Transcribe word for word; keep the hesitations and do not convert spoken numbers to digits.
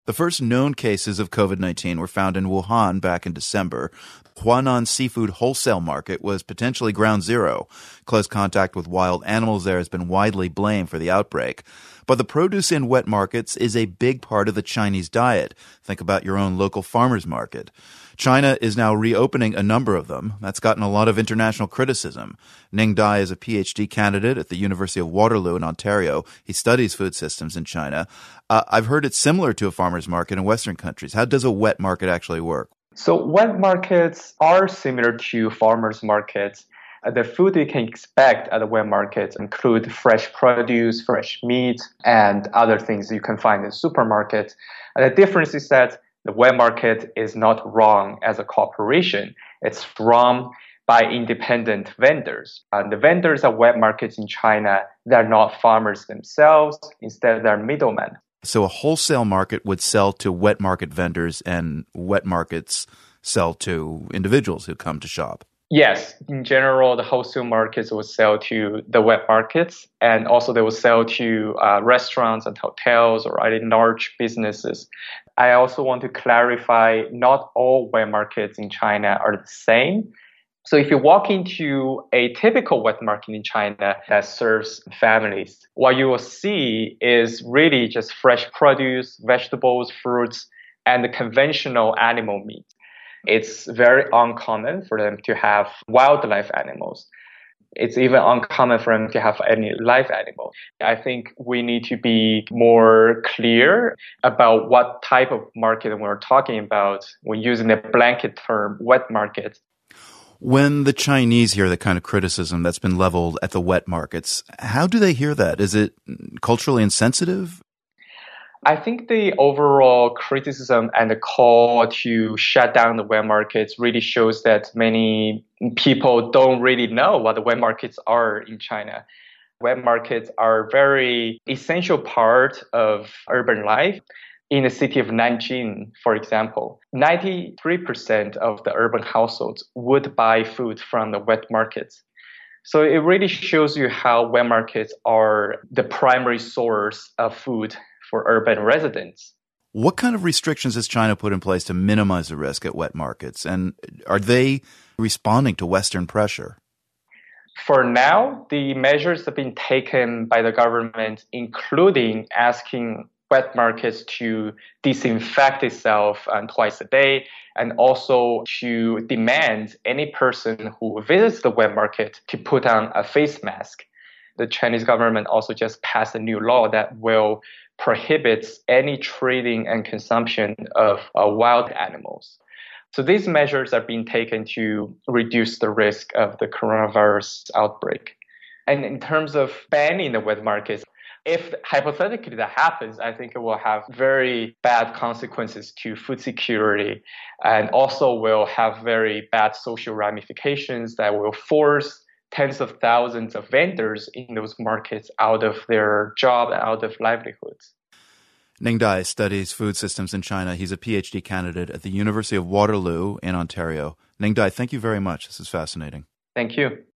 The first known cases of COVID nineteen were found in Wuhan back in December. Huanan Seafood Wholesale Market was potentially ground zero. Close contact with wild animals there has been widely blamed for the outbreak. But the produce in wet markets is a big part of the Chinese diet. Think about your own local farmers market. China is now reopening a number of them. That's gotten a lot of international criticism. Ning Dai is a P H D candidate at the University of Waterloo in Ontario. He studies food systems in China. Uh, I've heard it's similar to a farmer's market in Western countries. How does a wet market actually work? So wet markets are similar to farmers markets. Uh, the food you can expect at the wet markets include fresh produce, fresh meat, and other things you can find in supermarkets. And the difference is that the wet market is not run as a corporation. It's run by independent vendors. And the vendors at wet markets in China, they're not farmers themselves. Instead, they're middlemen. So a wholesale market would sell to wet market vendors, and wet markets sell to individuals who come to shop. Yes. In general, the wholesale markets will sell to the wet markets, and also they will sell to uh, restaurants and hotels or other large businesses. I also want to clarify, not all wet markets in China are the same. So if you walk into a typical wet market in China that serves families, what you will see is really just fresh produce, vegetables, fruits, and the conventional animal meat. It's very uncommon for them to have wildlife animals. It's even uncommon for them to have any live animal. I think we need to be more clear about what type of market we're talking about when using the blanket term wet market. When the Chinese hear the kind of criticism that's been leveled at the wet markets, how do they hear that? Is it culturally insensitive? I think the overall criticism and the call to shut down the wet markets really shows that many people don't really know what the wet markets are in China. Wet markets are a very essential part of urban life. In the city of Nanjing, for example, ninety-three percent of the urban households would buy food from the wet markets. So it really shows you how wet markets are the primary source of food for urban residents. What kind of restrictions has China put in place to minimize the risk at wet markets? And are they responding to Western pressure? For now, the measures have been taken by the government, including asking wet markets to disinfect itself um, twice a day, and also to demand any person who visits the wet market to put on a face mask. The Chinese government also just passed a new law that will prohibit any trading and consumption of uh, wild animals. So these measures are being taken to reduce the risk of the coronavirus outbreak. And in terms of banning the wet markets, if hypothetically that happens, I think it will have very bad consequences to food security, and also will have very bad social ramifications that will force tens of thousands of vendors in those markets out of their job, out of livelihoods. Ning Dai studies food systems in China. He's a P H D candidate at the University of Waterloo in Ontario. Ning Dai, thank you very much. This is fascinating. Thank you.